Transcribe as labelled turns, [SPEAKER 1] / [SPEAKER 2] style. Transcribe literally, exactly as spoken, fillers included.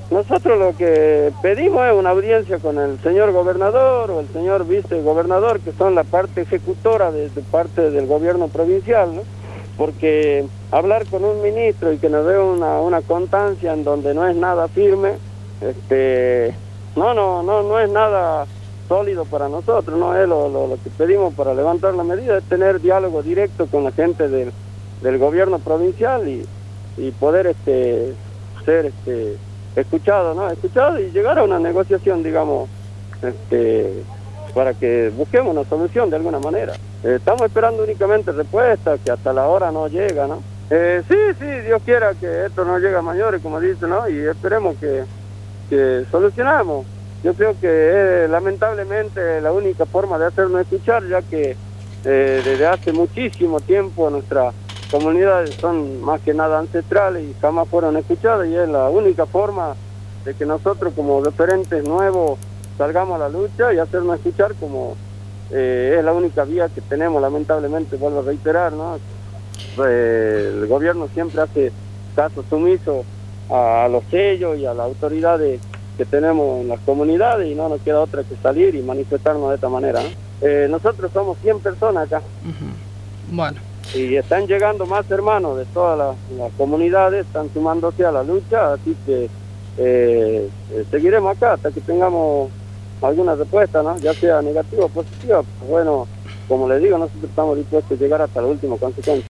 [SPEAKER 1] nosotros lo que pedimos es una audiencia con el señor gobernador o el señor vicegobernador, que son la parte ejecutora de, de parte del gobierno provincial, ¿no? Porque hablar con un ministro y que nos dé una, una constancia en donde no es nada firme, este, no, no, no, no es nada sólido para nosotros, no es lo, lo, lo que pedimos para levantar la medida, es tener diálogo directo con la gente del, del gobierno provincial y, y poder este, ser este, escuchado, ¿no? Escuchado y llegar a una negociación, digamos, este, para que busquemos una solución de alguna manera. Eh, estamos esperando únicamente respuestas que hasta la hora no llega, ¿no? Eh, sí, sí, Dios quiera que esto no llegue a mayores, como dice, ¿no? Y esperemos que, que solucionamos. Yo creo que es lamentablemente la única forma de hacernos escuchar, ya que eh, desde hace muchísimo tiempo nuestras comunidades son más que nada ancestrales y jamás fueron escuchadas, y es la única forma de que nosotros como referentes nuevos salgamos a la lucha y hacernos escuchar, como eh, es la única vía que tenemos, lamentablemente, vuelvo a reiterar, ¿no? Eh, el gobierno siempre hace caso sumiso a, a los sellos y a las autoridades que tenemos en las comunidades, y no nos queda otra que salir y manifestarnos de esta manera, ¿no? Eh, nosotros somos cien personas acá.
[SPEAKER 2] Uh-huh. Bueno.
[SPEAKER 1] Y están llegando más hermanos de todas las, las comunidades, están sumándose a la lucha, así que eh, eh, seguiremos acá hasta que tengamos alguna respuesta, ¿no? Ya sea negativa o positiva. Bueno, como les digo, nosotros estamos dispuestos a llegar hasta la última consecuencia.